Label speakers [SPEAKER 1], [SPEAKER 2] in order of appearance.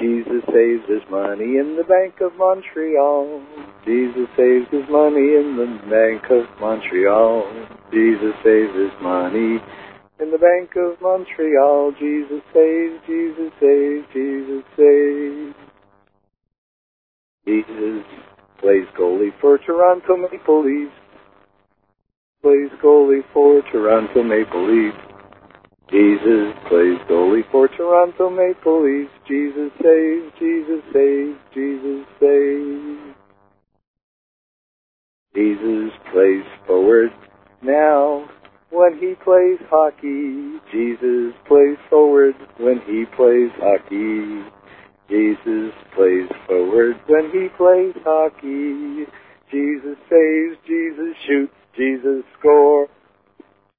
[SPEAKER 1] Jesus saves his money in the Bank of Montreal. Jesus saves his money in the Bank of Montreal. Jesus saves his money in the Bank of Montreal. Jesus saves, Jesus saves, Jesus saves. Jesus plays goalie for Toronto Maple Leafs. Plays goalie for Toronto Maple Leafs. Jesus plays goalie for Toronto Maple Leafs. Jesus saves, Jesus saves, Jesus saves. Jesus plays forward now when he plays hockey. Jesus plays forward when he plays hockey. Jesus plays forward when he plays hockey. Jesus saves, Jesus shoots, Jesus scores.